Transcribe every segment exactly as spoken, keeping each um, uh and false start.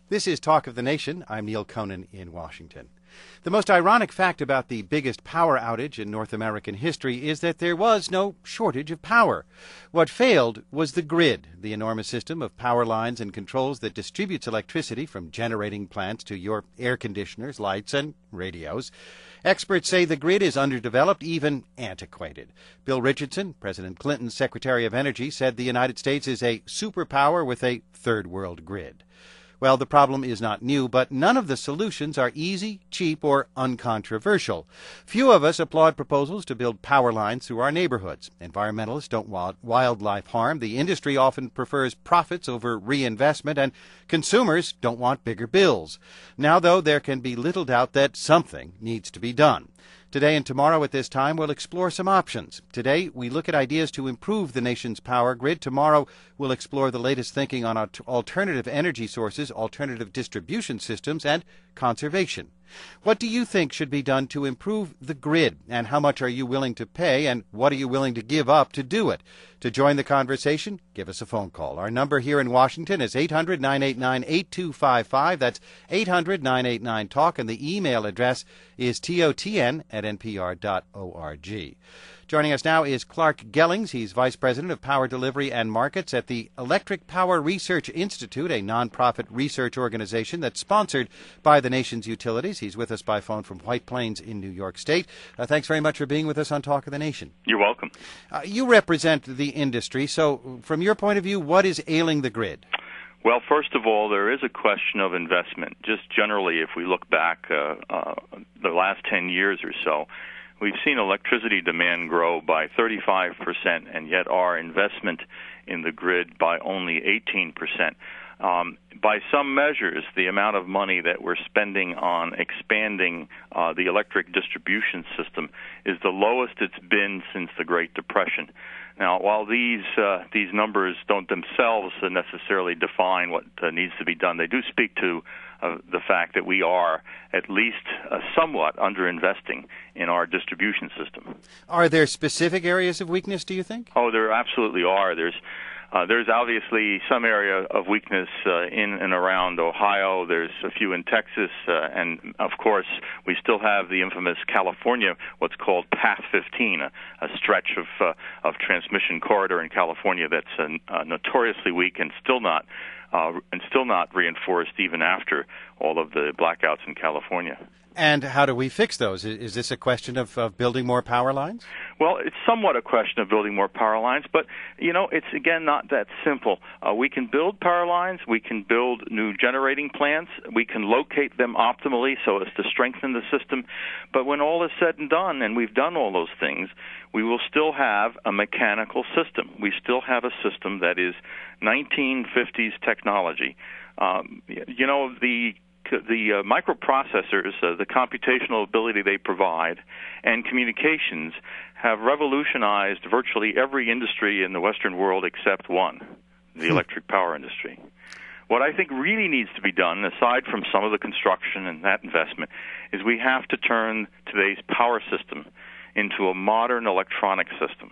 This is Talk of the Nation. I'm Neil Conan in Washington. The most ironic fact about the biggest power outage in North American history is that there was no shortage of power. What failed was the grid, the enormous system of power lines and controls that distributes electricity from generating plants to your air conditioners, lights, and radios. Experts say the grid is underdeveloped, even antiquated. Bill Richardson, President Clinton's Secretary of Energy, said the United States is a superpower with a third world grid. Well, the problem is not new, but none of the solutions are easy, cheap, or uncontroversial. Few of us applaud proposals to build power lines through our neighborhoods. Environmentalists don't want wildlife harm. The industry often prefers profits over reinvestment, and consumers don't want bigger bills. Now, though, there can be little doubt that something needs to be done. Today and tomorrow at this time, we'll explore some options. Today, we look at ideas to improve the nation's power grid. Tomorrow, we'll explore the latest thinking on alternative energy sources, alternative distribution systems, and conservation. What do you think should be done to improve the grid, and how much are you willing to pay, and what are you willing to give up to do it? To join the conversation, give us a phone call. Our number here in Washington is eight hundred, nine eight nine, eight two five five. That's eight hundred, nine eight nine, talk, and the email address is totn at npr dot org. Joining us now is Clark Gellings. He's Vice President of Power Delivery and Markets at the Electric Power Research Institute, a nonprofit research organization that's sponsored by the nation's utilities. He's with us by phone from White Plains in New York State. Uh, thanks very much for being with us on Talk of the Nation. You're welcome. Uh, you represent the industry, so from your point of view, what is ailing the grid? Well, first of all, there is a question of investment. Just generally, if we look back uh, uh, the last ten years or so, we've seen electricity demand grow by thirty-five percent, and yet our investment in the grid by only eighteen percent. Um, by some measures, the amount of money that we're spending on expanding uh, the electric distribution system is the lowest it's been since the Great Depression. Now, while these uh, these numbers don't themselves necessarily define what uh, needs to be done, they do speak to uh, the fact that we are at least uh, somewhat underinvesting in our distribution system. Are there specific areas of weakness, do you think? Oh, there absolutely are. There's Uh, there's obviously some area of weakness uh, in and around Ohio. There's a few in Texas. Uh, and, of course, we still have the infamous California, what's called Path fifteen, a, a stretch of uh, of transmission corridor in California that's uh, uh, notoriously weak and still not uh, and still not reinforced even after all of the blackouts in California. And how do we fix those? Is this a question of, of building more power lines? Well, it's somewhat a question of building more power lines, but, you know, it's, again, not that simple. Uh, we can build power lines. We can build new generating plants. We can locate them optimally so as to strengthen the system. But when all is said and done, and we've done all those things, we will still have a mechanical system. We still have a system that is nineteen fifties technology. Um, you know, the The uh, microprocessors, uh, the computational ability they provide, and communications have revolutionized virtually every industry in the Western world except one, the electric power industry. What I think really needs to be done, aside from some of the construction and that investment, is we have to turn today's power system into a modern electronic system.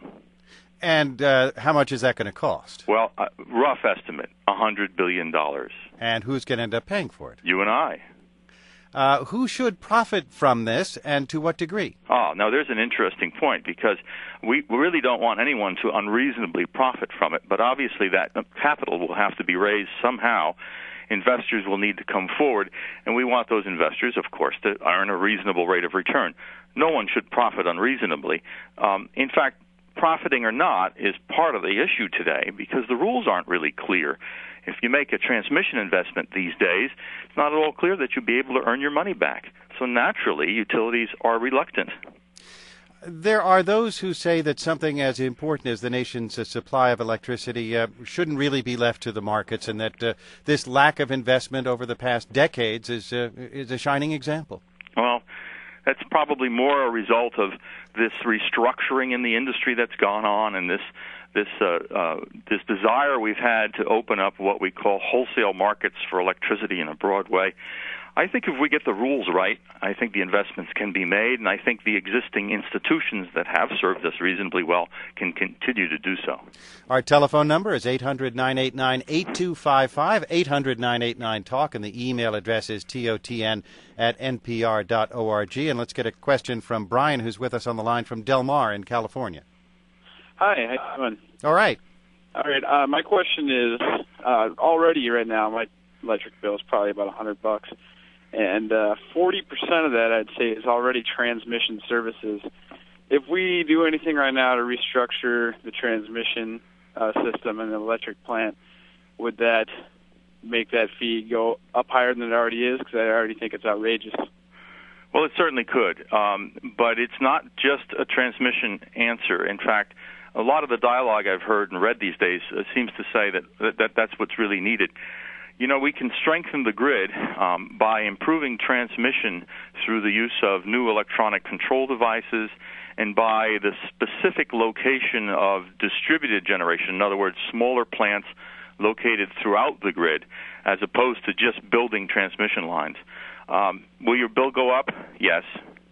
And uh, how much is that going to cost? Well, uh, rough estimate, one hundred billion dollars. And who's going to end up paying for it? You and I. Uh, who should profit from this, and to what degree? Oh, now there's an interesting point, because we really don't want anyone to unreasonably profit from it, but obviously that capital will have to be raised somehow. Investors will need to come forward, and we want those investors, of course, to earn a reasonable rate of return. No one should profit unreasonably. Um, in fact, profiting or not is part of the issue today, because the rules aren't really clear. If you make a transmission investment these days, it's not at all clear that you'll be able to earn your money back. So naturally, utilities are reluctant. There are those who say that something as important as the nation's uh, supply of electricity uh, shouldn't really be left to the markets, and that uh, this lack of investment over the past decades is uh, is a shining example. Well, that's probably more a result of this restructuring in the industry that's gone on, and this this uh, uh, this desire we've had to open up what we call wholesale markets for electricity in a broad way. I think if we get the rules right, I think the investments can be made, and I think the existing institutions that have served us reasonably well can continue to do so. Our telephone number is eight hundred, nine eight nine, eight two five five, eight hundred, nine eight nine, talk, and the email address is totn at n p r dot org. And let's get a question from Brian, who's with us on the line from Del Mar in California. Hi, how you doing? All right. All right, uh, my question is, uh, already right now, my electric bill is probably about one hundred bucks. And uh, forty percent of that, I'd say, is already transmission services. If we do anything right now to restructure the transmission uh, system in the electric plant, would that make that fee go up higher than it already is? Because I already think it's outrageous. Well, it certainly could, um, but it's not just a transmission answer. In fact, a lot of the dialogue I've heard and read these days uh, seems to say that, that, that that's what's really needed. You know, we can strengthen the grid um, by improving transmission through the use of new electronic control devices and by the specific location of distributed generation, in other words, smaller plants located throughout the grid, as opposed to just building transmission lines. Um, will your bill go up? Yes.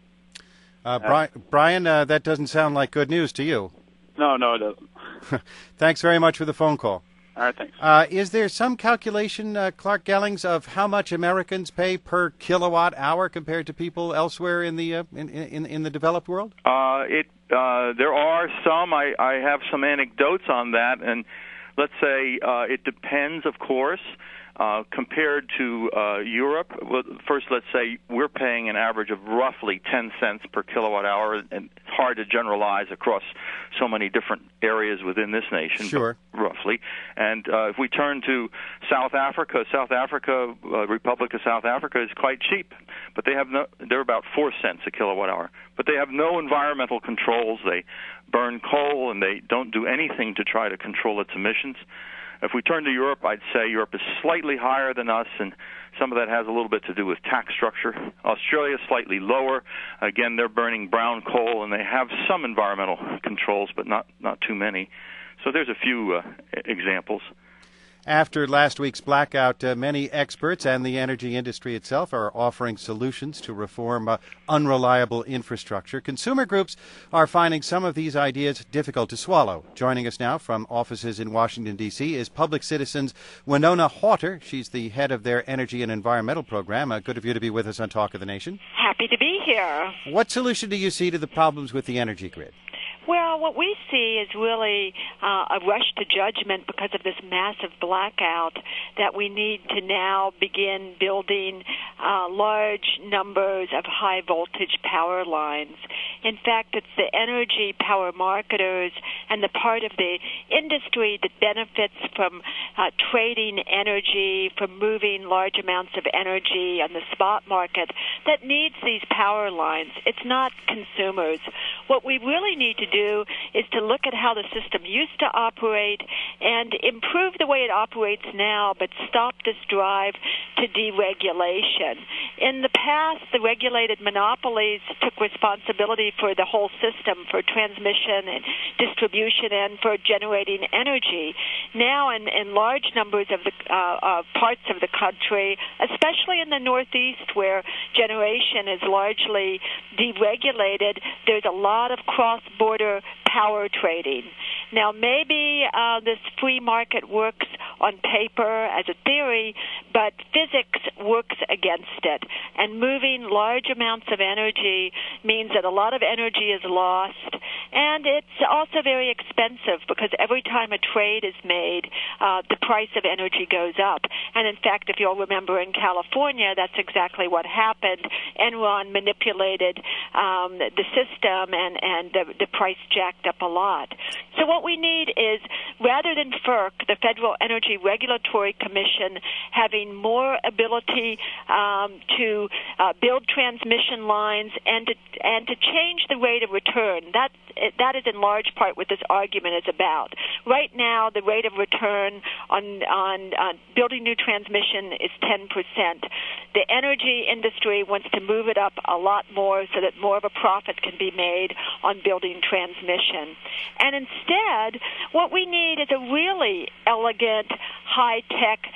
Uh, Brian, Brian uh, that doesn't sound like good news to you. No, no, it doesn't. Thanks very much for the phone call. All right, thanks. Uh, is there some calculation, uh, Clark Gellings, of how much Americans pay per kilowatt hour compared to people elsewhere in the uh, in, in in the developed world? Uh, it uh, there are some. I, I have some anecdotes on that, and let's say uh, it depends, of course. Uh, compared to uh, Europe, well, first let's say we're paying an average of roughly ten cents per kilowatt hour, and it's hard to generalize across so many different areas within this nation. Sure. Roughly. And uh, if we turn to South Africa, South Africa, uh, Republic of South Africa is quite cheap, but they have no, they're about four cents a kilowatt hour. But they have no environmental controls. They burn coal, and they don't do anything to try to control its emissions. If we turn to Europe, I'd say Europe is slightly higher than us, and some of that has a little bit to do with tax structure. Australia is slightly lower. Again, they're burning brown coal, and they have some environmental controls, but not, not too many. So there's a few uh, examples. After last week's blackout, uh, many experts and the energy industry itself are offering solutions to reform uh, unreliable infrastructure. Consumer groups are finding some of these ideas difficult to swallow. Joining us now from offices in Washington, D C is Public Citizen's Winona Haughter. She's the head of their energy and environmental program. Uh, good of you to be with us on Talk of the Nation. Happy to be here. What solution do you see to the problems with the energy grid? Well, what we see is really uh, a rush to judgment because of this massive blackout that we need to now begin building uh, large numbers of high-voltage power lines. In fact, it's the energy power marketers and the part of the industry that benefits from uh, trading energy, from moving large amounts of energy on the spot market that needs these power lines. It's not consumers. What we really need to do is to look at how the system used to operate and improve the way it operates now, but stop this drive to deregulation. In the past, the regulated monopolies took responsibility for the whole system, for transmission and distribution and for generating energy. Now, in, in large numbers of the uh, uh, parts of the country, especially in the Northeast where generation is largely deregulated, there's a lot of cross-border power trading. Now, maybe uh, this free market works on paper as a theory, but physics works against it. And moving large amounts of energy means that a lot of energy is lost, and it's also very expensive because every time a trade is made, uh, the price of energy goes up. And in fact, if you'll remember in California, that's exactly what happened. Enron manipulated um, the system, and, and the, the price jacked up a lot. So what we need is, rather than FERC, the Federal Energy Regulatory Commission, having more ability um, to uh, build transmission lines and to, and to change the rate of return. That, that is in large part what this argument is about. Right now, the rate of return on, on, on building new transmission is ten percent. The energy industry wants to move it up a lot more so that more of a profit can be made on building transmission. And instead, what we need is a really elegant, high-tech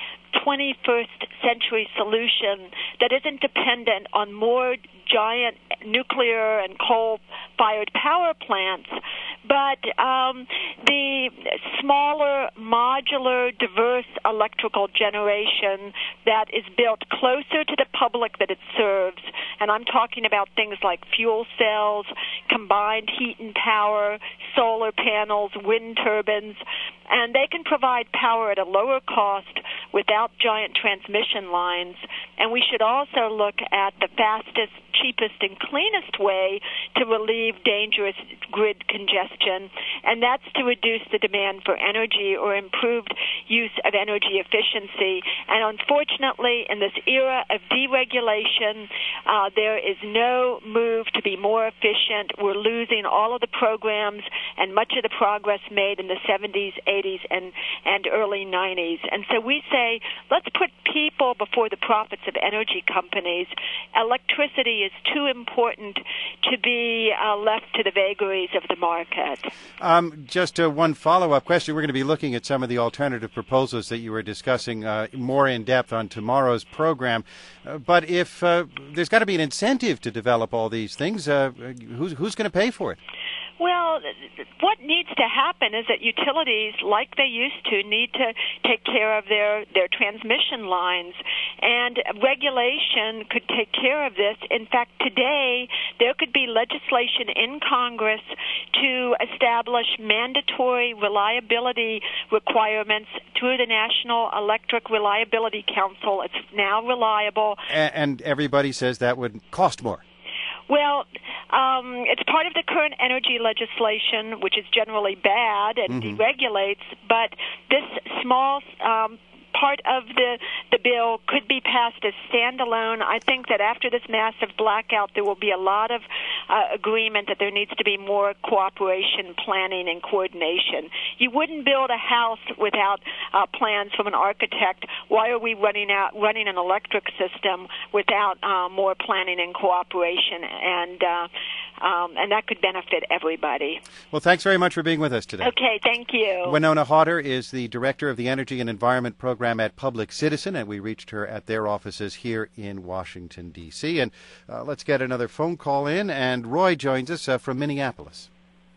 twenty-first century solution that isn't dependent on more giant nuclear and coal-fired power plants, but um, the smaller, modular, diverse electrical generation that is built closer to the public that it serves. And I'm talking about things like fuel cells, combined heat and power, solar panels, wind turbines, and they can provide power at a lower cost without giant transmission lines. And we should also look at the fastest, cheapest, and cleanest way to relieve dangerous grid congestion, and that's to reduce the demand for energy or improved use of energy efficiency. And unfortunately, in this era of deregulation, uh, there is no move to be more efficient. We're losing all of the programs and much of the progress made in the seventies, eighties, and, and early nineties. And so we say, let's put people before the profits of energy companies. Electricity is too important to be uh, left to the vagaries of the market. Um, just uh, one follow-up question. We're going to be looking at some of the alternative proposals that you were discussing uh, more in depth on tomorrow's program. Uh, but if uh, there's got to be an incentive to develop all these things, uh, who's, who's going to pay for it? Well, what needs to happen is that utilities, like they used to, need to take care of their, their transmission lines, and regulation could take care of this. In fact, today there could be legislation in Congress to establish mandatory reliability requirements through the National Electric Reliability Council. It's now reliable. And, and everybody says that would cost more. Well, um, it's part of the current energy legislation, which is generally bad and mm-hmm. deregulates, but this small um, part of the, the bill could be passed as standalone. I think that after this massive blackout, there will be a lot of uh, agreement that there needs to be more cooperation, planning, and coordination. You wouldn't build a house without uh, plans from an architect. Why are we running out running an electric system without uh, more planning and cooperation? And uh, Um, and that could benefit everybody. Well, thanks very much for being with us today. Okay, thank you. Winona Hodder is the Director of the Energy and Environment Program at Public Citizen, and we reached her at their offices here in Washington, D C And uh, let's get another phone call in, and Roy joins us uh, from Minneapolis.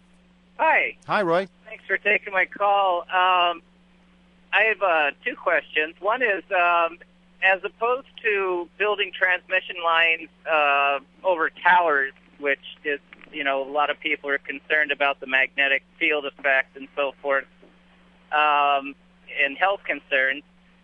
Hi. Hi, Roy. Thanks for taking my call. Um, I have uh, two questions. One is, um, as opposed to building transmission lines uh, over towers, which is, you know, a lot of people are concerned about the magnetic field effect and so forth, um, and health concerns.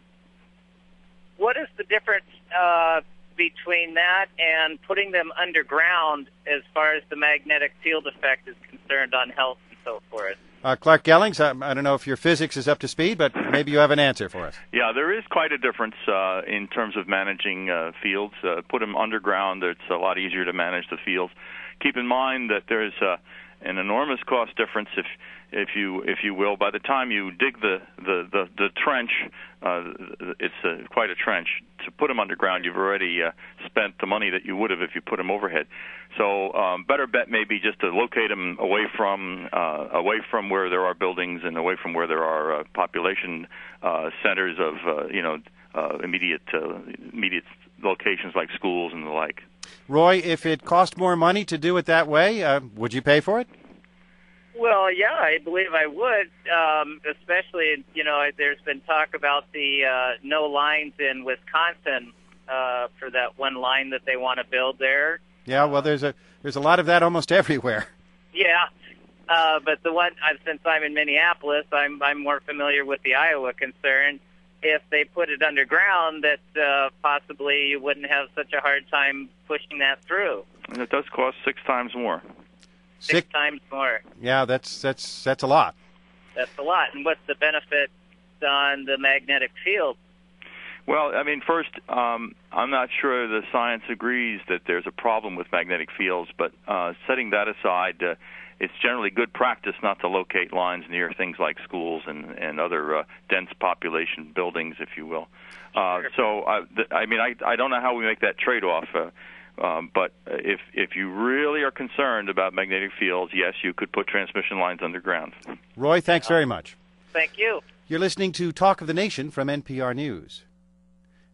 What is the difference uh, between that and putting them underground as far as the magnetic field effect is concerned on health and so forth? Uh, Clark Gellings, I, I don't know if your physics is up to speed, but maybe you have an answer for us. Yeah, there is quite a difference uh, in terms of managing uh, fields. Uh, put them underground, it's a lot easier to manage the fields. Keep in mind that there's uh, an enormous cost difference, if if you if you will. By the time you dig the the the, the trench, uh, it's uh, quite a trench. To put them underground, you've already uh, spent the money that you would have if you put them overhead. So, um, better bet may be just to locate them away from uh, away from where there are buildings and away from where there are uh, population uh, centers of uh, you know uh, immediate uh, immediate locations like schools and the like. Roy, if it cost more money to do it that way, uh, would you pay for it? Well, yeah, I believe I would, um, especially, you know, there's been talk about the uh, no lines in Wisconsin uh, for that one line that they want to build there. Yeah, well, there's a there's a lot of that almost everywhere. Yeah, uh, but the one, uh, since I'm in Minneapolis, I'm, I'm more familiar with the Iowa concern. If they put it underground, that uh, possibly you wouldn't have such a hard time pushing that through. And it does cost six times more. Six, six times more. Yeah, that's that's that's a lot. That's a lot. And what's the benefit on the magnetic field? Well, I mean, first, um, I'm not sure the science agrees that there's a problem with magnetic fields, but uh, setting that aside, uh, it's generally good practice not to locate lines near things like schools and, and other uh, dense population buildings, if you will. Uh, so, I, th- I mean, I, I don't know how we make that trade-off, uh, um, but if if you really are concerned about magnetic fields, yes, you could put transmission lines underground. Roy, thanks very much. Thank you. You're listening to Talk of the Nation from N P R News.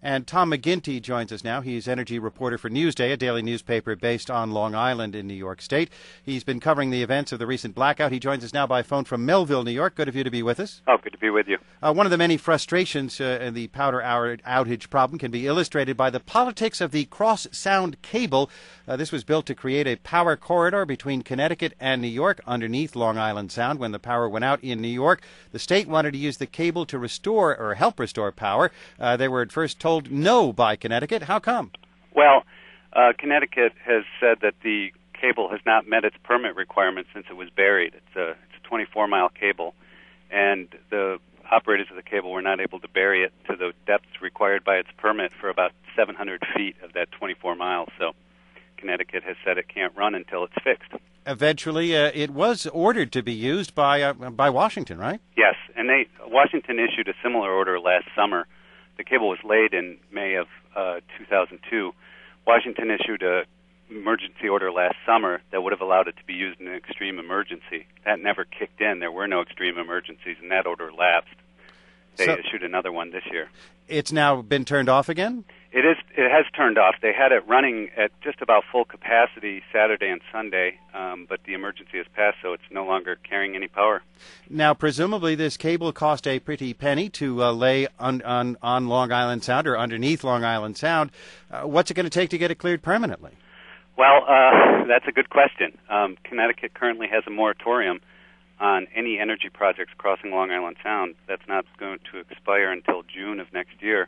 And Tom McGinty joins us now. He's energy reporter for Newsday, a daily newspaper based on Long Island in New York State. He's been covering the events of the recent blackout. He joins us now by phone from Melville, New York. Good of you to be with us. Oh, good to be with you. Uh, one of the many frustrations uh, in the power outage problem can be illustrated by the politics of the Cross Sound cable. Uh, this was built to create a power corridor between Connecticut and New York underneath Long Island Sound. When the power went out in New York, the state wanted to use the cable to restore or help restore power. Uh, they were at first told no by Connecticut. How come? Well, uh, Connecticut has said that the cable has not met its permit requirements since it was buried. It's a, it's a twenty-four mile cable, and the operators of the cable were not able to bury it to the depths required by its permit for about seven hundred feet of that twenty-four miles. So Connecticut has said it can't run until it's fixed. Eventually, uh, it was ordered to be used by uh, by Washington, right? Yes, and they Washington issued a similar order last summer. The cable was laid in May of uh, two thousand two. Washington issued a emergency order last summer that would have allowed it to be used in an extreme emergency. That never kicked in. There were no extreme emergencies, and that order lapsed. They so, issued another one this year. It's now been turned off again? It is. It has turned off. They had it running at just about full capacity Saturday and Sunday, um, but the emergency has passed, so it's no longer carrying any power. Now, presumably, this cable cost a pretty penny to uh, lay on, on, on Long Island Sound or underneath Long Island Sound. Uh, what's it going to take to get it cleared permanently? Well, uh, that's a good question. Um, Connecticut currently has a moratorium on any energy projects crossing Long Island Sound. That's not going to expire until June of next year.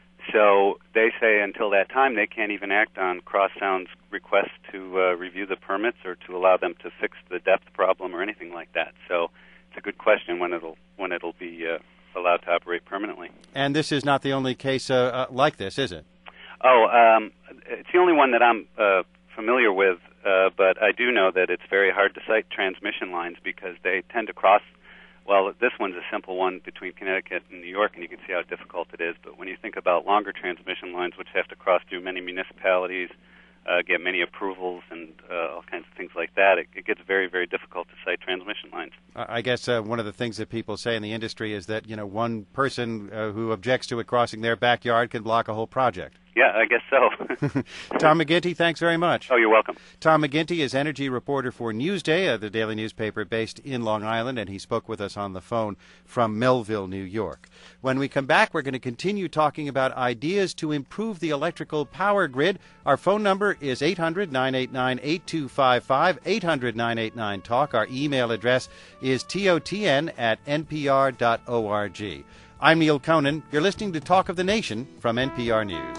So they say until that time they can't even act on Cross Sound's request to uh, review the permits or to allow them to fix the depth problem or anything like that. So it's a good question when it'll when it'll be uh, allowed to operate permanently. And this is not the only case uh, uh, like this, is it? Oh, um, it's the only one that I'm uh, familiar with, uh, but I do know that it's very hard to site transmission lines because they tend to cross. Well, this one's a simple one between Connecticut and New York, and you can see how difficult it is. But when you think about longer transmission lines, which have to cross through many municipalities, uh, get many approvals, and uh, all kinds of things like that, it, it gets very, very difficult to site transmission lines. I guess uh, one of the things that people say in the industry is that, you know, one person uh, who objects to it crossing their backyard can block a whole project. Yeah, I guess so. Tom McGinty, thanks very much. Oh, you're welcome. Tom McGinty is energy reporter for Newsday, uh, the daily newspaper based in Long Island, and he spoke with us on the phone from Melville, New York. When we come back, we're going to continue talking about ideas to improve the electrical power grid. Our phone number is eight hundred, nine eight nine, eight two five five, eight hundred, nine eight nine, talk. Our email address is totn at n p r dot org. I'm Neil Conan. You're listening to Talk of the Nation from N P R News.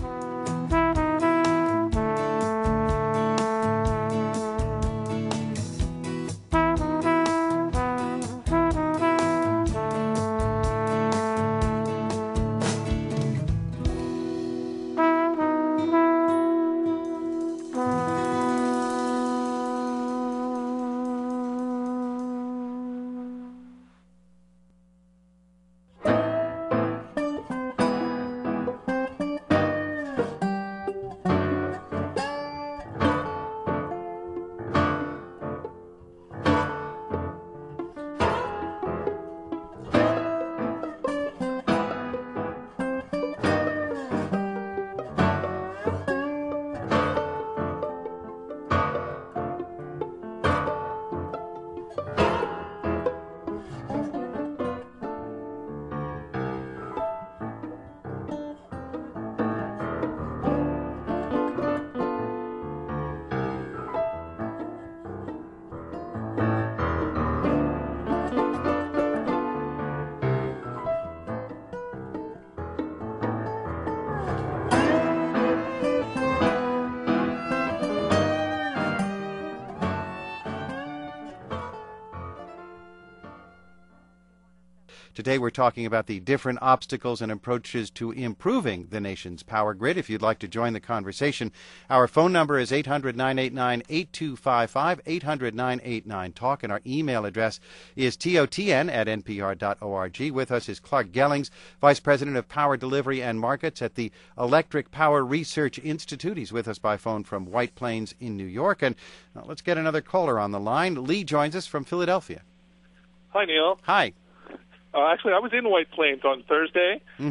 Today we're talking about the different obstacles and approaches to improving the nation's power grid. If you'd like to join the conversation, our phone number is eight hundred, nine eight nine, eight two five five, eight hundred, nine eight nine, talk, and our email address is totn at n p r dot org. With us is Clark Gellings, Vice President of Power Delivery and Markets at the Electric Power Research Institute. He's with us by phone from White Plains in New York. And uh, let's get another caller on the line. Lee joins us from Philadelphia. Hi, Neil. Hi. Uh, actually, I was in White Plains on Thursday. Mm-hmm.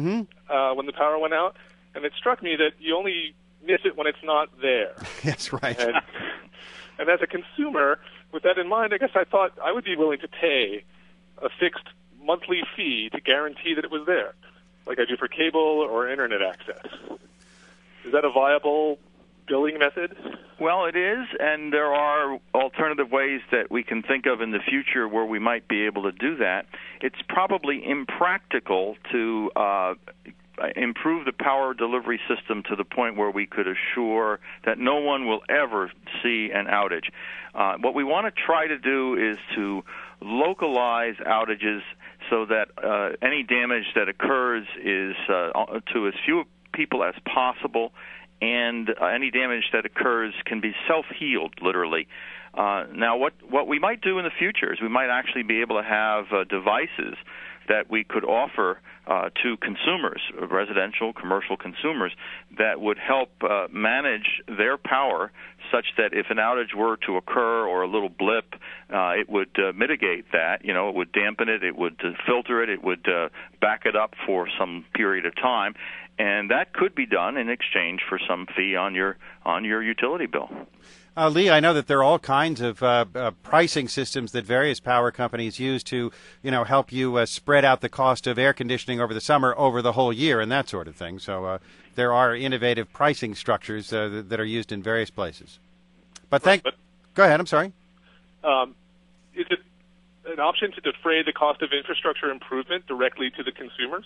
uh, when the power went out, and it struck me that you only miss it when it's not there. That's right. And, and as a consumer, with that in mind, I guess I thought I would be willing to pay a fixed monthly fee to guarantee that it was there, like I do for cable or internet access. Is that a viable billing method? Well, it is, and there are alternative ways that we can think of in the future where we might be able to do that. It's probably impractical to uh, improve the power delivery system to the point where we could assure that no one will ever see an outage. Uh, what we want to try to do is to localize outages so that uh, any damage that occurs is uh, to as few people as possible, and uh, any damage that occurs can be self-healed, literally. Uh, now, what, what we might do in the future is we might actually be able to have uh, devices that we could offer uh, to consumers, residential, commercial consumers, that would help uh, manage their power such that if an outage were to occur or a little blip, uh, it would uh, mitigate that. You know, it would dampen it, it would uh, filter it, it would uh, back it up for some period of time, and that could be done in exchange for some fee on your on your utility bill. Uh, Lee, I know that there are all kinds of uh, uh, pricing systems that various power companies use to, you know, help you uh, spread out the cost of air conditioning over the summer over the whole year and that sort of thing. So uh, there are innovative pricing structures uh, that are used in various places. But thank. Right, but, go ahead. I'm sorry. Um, is it an option to defray the cost of infrastructure improvement directly to the consumers?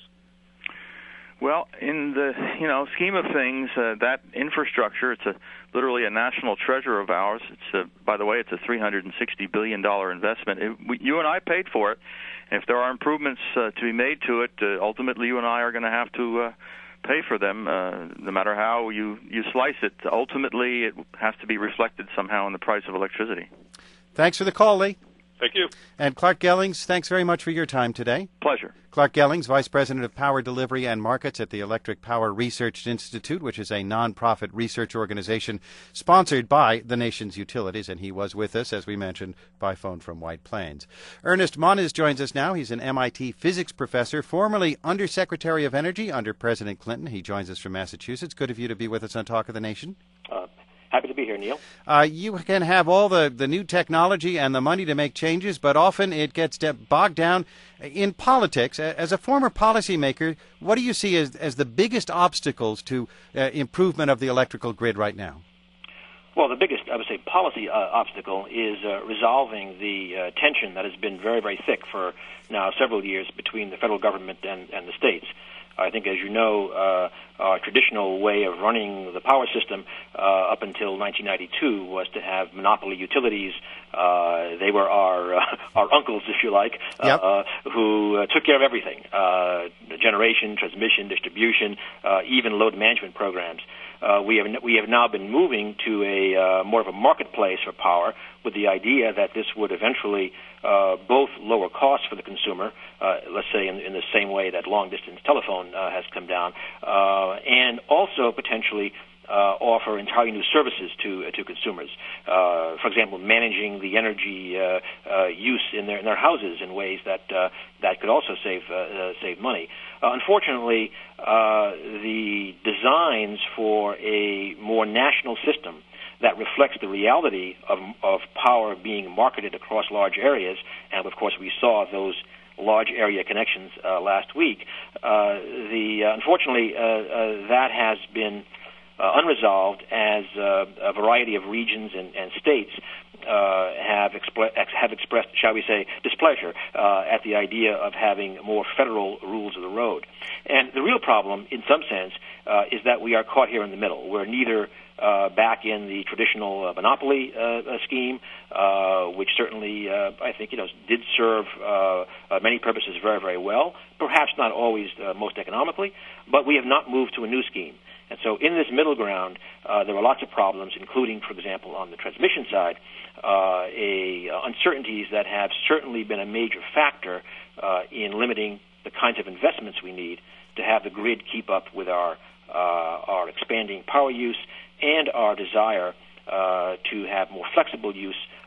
Well, in the you know scheme of things, uh, that infrastructure, it's a literally a national treasure of ours. It's a, by the way, it's a three hundred sixty billion dollars investment. It, we, you and I paid for it. If there are improvements uh, to be made to it, uh, ultimately you and I are going to have to uh, pay for them, uh, no matter how you, you slice it. Ultimately, it has to be reflected somehow in the price of electricity. Thanks for the call, Lee. Thank you. And Clark Gellings, thanks very much for your time today. Pleasure. Clark Gellings, Vice President of Power Delivery and Markets at the Electric Power Research Institute, which is a nonprofit research organization sponsored by the nation's utilities, and he was with us, as we mentioned, by phone from White Plains. Ernest Moniz joins us now. He's an M I T physics professor, formerly Undersecretary of Energy under President Clinton. He joins us from Massachusetts. Good of you to be with us on Talk of the Nation. Uh, Happy to be here, Neil. Uh, you can have all the, the new technology and the money to make changes, but often it gets bogged down in politics. As a former policymaker, what do you see as, as the biggest obstacles to uh, improvement of the electrical grid right now? Well, the biggest, I would say, policy uh, obstacle is uh, resolving the uh, tension that has been very, very thick for now several years between the federal government and, and the states. I think, as you know, uh, our traditional way of running the power system uh, up until nineteen ninety-two was to have monopoly utilities. Uh, they were our uh, our uncles, if you like, yep. uh, who uh, took care of everything, uh, generation, transmission, distribution, uh, even load management programs. Uh, we have we have now been moving to a uh, more of a marketplace for power, with the idea that this would eventually uh, both lower costs for the consumer, uh, let's say in, in the same way that long-distance telephone uh, has come down, uh, and also potentially uh, offer entirely new services to uh, to consumers. Uh, for example, managing the energy uh, uh, use in their in their houses in ways that uh, that could also save uh, uh, save money. Uh, unfortunately, uh, the designs for a more national system that reflects the reality of, of power being marketed across large areas, and of course we saw those large area connections uh, last week. Uh, the uh, unfortunately, uh, uh, that has been uh, unresolved as uh, a variety of regions and, and states uh, have, expl- have expressed, shall we say, displeasure uh, at the idea of having more federal rules of the road. And the real problem, in some sense, uh, is that we are caught here in the middle. We're neither uh, back in the traditional uh, monopoly uh, uh, scheme, uh, which certainly, uh, I think, you know, did serve uh, uh, many purposes very, very well, perhaps not always uh, most economically, but we have not moved to a new scheme. And so in this middle ground, uh, there are lots of problems, including, for example, on the transmission side, uh, a, uh, uncertainties that have certainly been a major factor uh, in limiting the kinds of investments we need to have the grid keep up with our uh, our expanding power use and our desire uh, to have more flexible use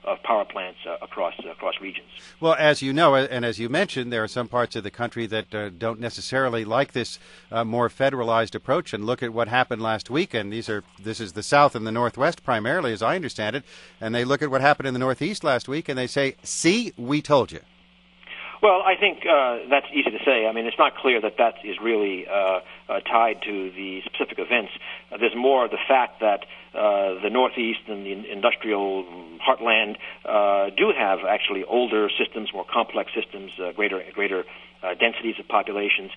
of power plants uh, across uh, across regions. Well, as you know, and as you mentioned, there are some parts of the country that uh, don't necessarily like this uh, more federalized approach. And look at what happened last week. And these are this is the South and the Northwest primarily, as I understand it. And they look at what happened in the Northeast last week, and they say, "See, we told you." Well, I think uh, that's easy to say. I mean, it's not clear that that is really uh, uh, tied to the specific events. Uh, there's more the fact that uh, the Northeast and the industrial heartland uh, do have actually older systems, more complex systems, uh, greater greater uh, densities of populations.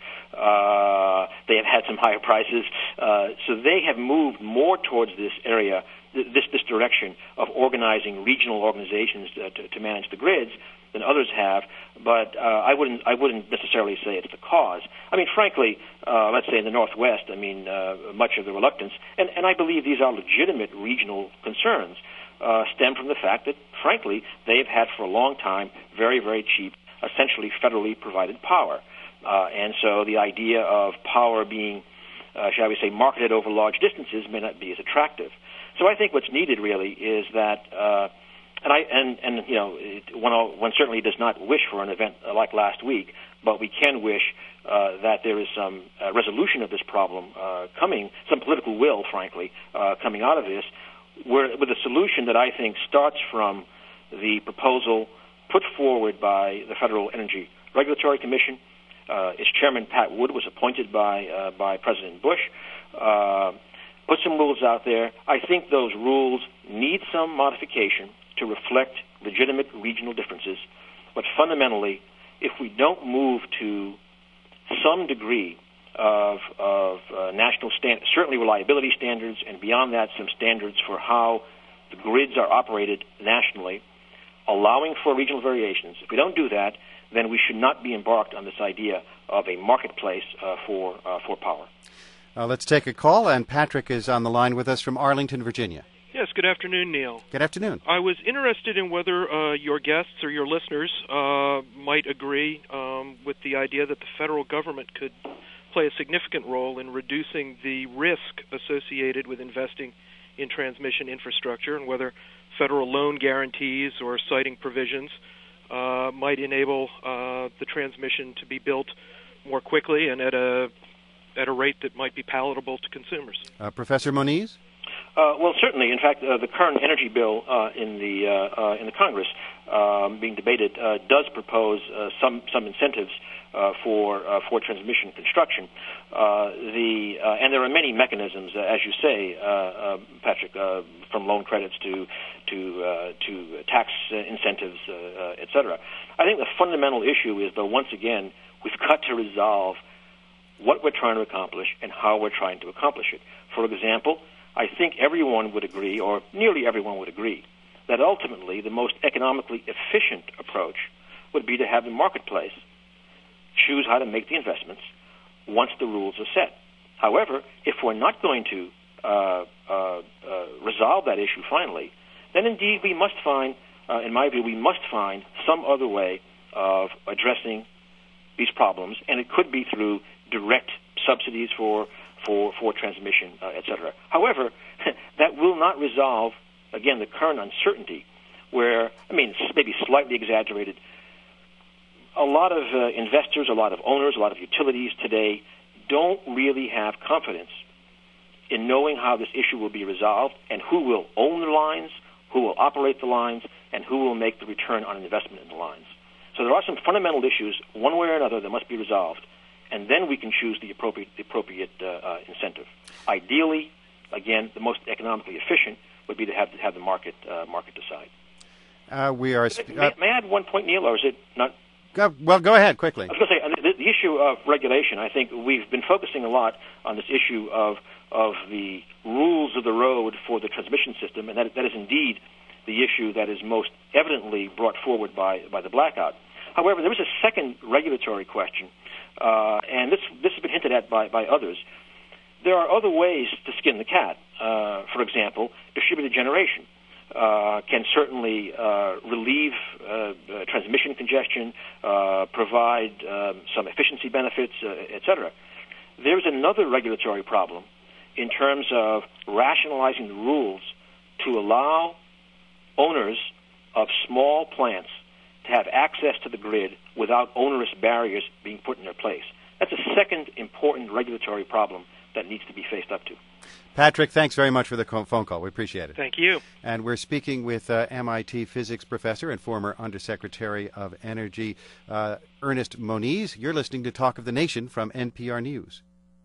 Uh, they have had some higher prices, uh, so they have moved more towards this area, th- this this direction of organizing regional organizations uh, to, to manage the grids than others have, but uh, I wouldn't I wouldn't necessarily say it's the cause. I mean, frankly, uh, let's say in the Northwest, I mean, uh, much of the reluctance, and, and I believe these are legitimate regional concerns, uh, stem from the fact that, frankly, they've had for a long time very, very cheap, essentially federally provided power. Uh, and so the idea of power being, uh, shall we say, marketed over large distances may not be as attractive. So I think what's needed really is that uh, And I and and you know one one certainly does not wish for an event like last week, but we can wish uh, that there is some uh, resolution of this problem uh, coming, some political will, frankly, uh, coming out of this, where with a solution that I think starts from the proposal put forward by the Federal Energy Regulatory Commission. Uh, its chairman Pat Wood was appointed by uh, by President Bush. Uh, put some rules out there. I think those rules need some modification to reflect legitimate regional differences. But fundamentally, if we don't move to some degree of, of uh, national stand, certainly reliability standards, and beyond that, some standards for how the grids are operated nationally, allowing for regional variations, if we don't do that, then we should not be embarked on this idea of a marketplace uh, for uh, for power. Uh, let's take a call, and Patrick is on the line with us from Arlington, Virginia. Yes, good afternoon, Neil. Good afternoon. I was interested in whether uh, your guests or your listeners uh, might agree um, with the idea that the federal government could play a significant role in reducing the risk associated with investing in transmission infrastructure, and whether federal loan guarantees or siting provisions uh, might enable uh, the transmission to be built more quickly and at a at a rate that might be palatable to consumers. Uh, Professor Moniz? Uh, well, certainly. In fact, uh, the current energy bill uh, in the uh, uh, in the Congress um, being debated uh, does propose uh, some some incentives uh, for uh, for transmission construction. Uh, the uh, and there are many mechanisms, uh, as you say, uh, uh, Patrick, uh, from loan credits to to uh, to tax uh, incentives, uh, uh, et cetera. I think the fundamental issue is, though, once again, we've got to resolve what we're trying to accomplish and how we're trying to accomplish it. For example, I think everyone would agree, or nearly everyone would agree, that ultimately the most economically efficient approach would be to have the marketplace choose how to make the investments once the rules are set. However, if we're not going to uh, uh, uh, resolve that issue finally, then indeed we must find, uh, in my view, we must find some other way of addressing these problems, and it could be through direct subsidies for for, for transmission, uh, et cetera. However, that will not resolve, again, the current uncertainty where, I mean, maybe slightly exaggerated, a lot of uh, investors, a lot of owners, a lot of utilities today don't really have confidence in knowing how this issue will be resolved and who will own the lines, who will operate the lines, and who will make the return on investment in the lines. So there are some fundamental issues, one way or another, that must be resolved. And then we can choose the appropriate, the appropriate uh, uh, incentive. Ideally, again, the most economically efficient would be to have to have the market uh, market decide. Uh, we are. Sp- may, may I add one point, Neil, or is it not? Go, well, go ahead quickly. I was going to say the, the issue of regulation. I think we've been focusing a lot on this issue of of the rules of the road for the transmission system, and that that is indeed the issue that is most evidently brought forward by by the blackout. However, there is a second regulatory question. Uh, and this this has been hinted at by, by others. There are other ways to skin the cat. Uh, for example, distributed generation uh, can certainly uh, relieve uh, uh, transmission congestion, uh, provide um, some efficiency benefits, uh, et cetera. There's another regulatory problem in terms of rationalizing the rules to allow owners of small plants to have access to the grid without onerous barriers being put in their place. That's a second important regulatory problem that needs to be faced up to. Patrick, thanks very much for the phone call. We appreciate it. Thank you. And we're speaking with uh, M I T physics professor and former Undersecretary of Energy, uh, Ernest Moniz. You're listening to Talk of the Nation from N P R News.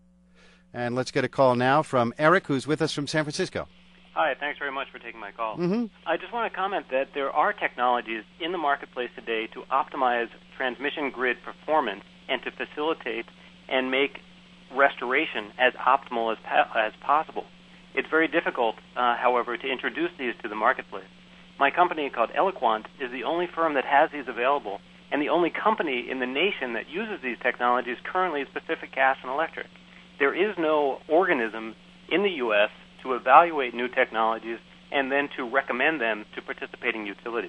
And let's get a call now from Eric, who's with us from San Francisco. Hi, thanks very much for taking my call. Mm-hmm. I just want to comment that there are technologies in the marketplace today to optimize transmission grid performance and to facilitate and make restoration as optimal as pa- as possible. It's very difficult, uh, however, to introduce these to the marketplace. My company called Eloquant is the only firm that has these available, and the only company in the nation that uses these technologies currently is Pacific Gas and Electric. There is no organism in the U S to evaluate new technologies and then to recommend them to participating utilities.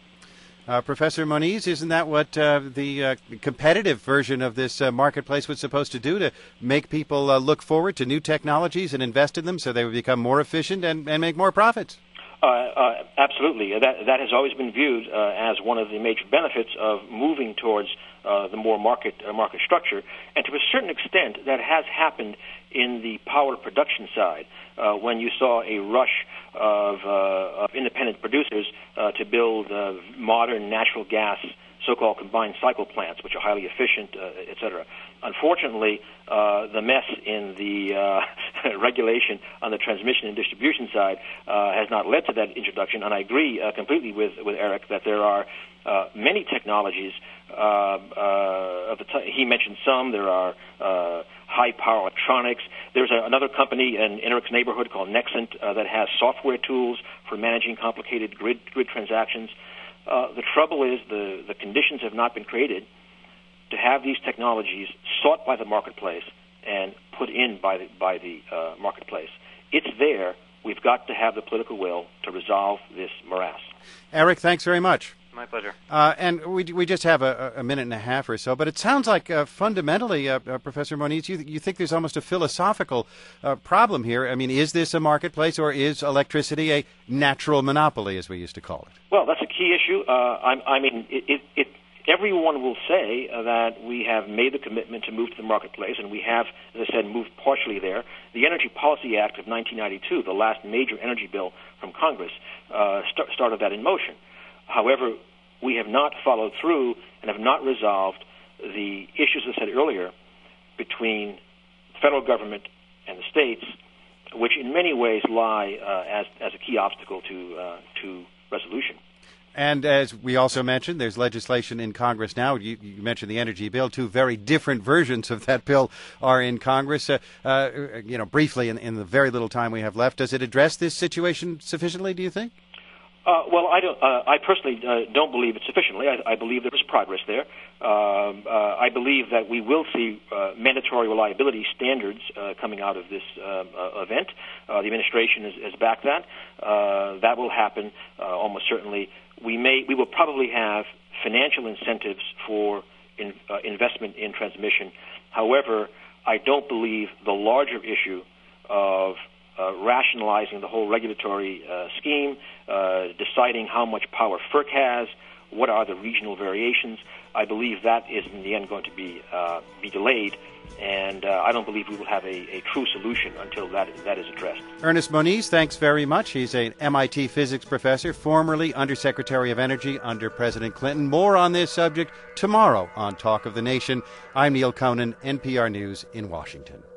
Uh, Professor Moniz, isn't that what uh, the uh, competitive version of this uh, marketplace was supposed to do, to make people uh, look forward to new technologies and invest in them so they would become more efficient and, and make more profits? Uh, uh, absolutely. That, that has always been viewed uh, as one of the major benefits of moving towards uh, the more market uh, market structure. And to a certain extent, that has happened in the power production side, uh, when you saw a rush of, uh, of independent producers uh, to build uh, modern natural gas, so-called combined cycle plants, which are highly efficient, uh, et cetera. Unfortunately, uh, the mess in the uh, regulation on the transmission and distribution side uh, has not led to that introduction, and I agree uh, completely with, with Eric that there are uh, many technologies. Uh, uh, of the t- he mentioned some. There are uh, high-power electronics. There's a, another company in, in Eric's neighborhood called Nexent uh, that has software tools for managing complicated grid, grid transactions. Uh, the trouble is the, the conditions have not been created to have these technologies sought by the marketplace and put in by the, by the uh, marketplace. It's there. We've got to have the political will to resolve this morass. Eric, thanks very much. My pleasure. Uh, and we we just have a, a minute and a half or so, but it sounds like uh, fundamentally, uh, uh, Professor Moniz, you, you think there's almost a philosophical uh, problem here. I mean, is this a marketplace or is electricity a natural monopoly, as we used to call it? Well, that's a key issue. Uh, I, I mean, it, it, it, everyone will say uh, that we have made the commitment to move to the marketplace, and we have, as I said, moved partially there. The Energy Policy Act of nineteen ninety-two, the last major energy bill from Congress, uh, st- started that in motion. However, we have not followed through and have not resolved the issues, as I said earlier, between the federal government and the states, which in many ways lie uh, as, as a key obstacle to, uh, to resolution. And as we also mentioned, there's legislation in Congress now. You, you mentioned the energy bill. Two very different versions of that bill are in Congress. Uh, uh, you know, briefly, in, in the very little time we have left, does it address this situation sufficiently, do you think? Uh, well, I don't. Uh, I personally uh, don't believe it sufficiently. I, I believe there is progress there. Um, uh, I believe that we will see uh, mandatory reliability standards uh, coming out of this uh, uh, event. Uh, the administration has, has backed that. Uh, that will happen uh, almost certainly. We may. We will probably have financial incentives for in, uh, investment in transmission. However, I don't believe the larger issue of Uh, rationalizing the whole regulatory uh, scheme, uh, deciding how much power FERC has, what are the regional variations. I believe that is in the end going to be uh, be delayed, and uh, I don't believe we will have a, a true solution until that that is addressed. Ernest Moniz, thanks very much. He's an M I T physics professor, formerly Undersecretary of Energy under President Clinton. More on this subject tomorrow on Talk of the Nation. I'm Neil Conan, N P R News in Washington.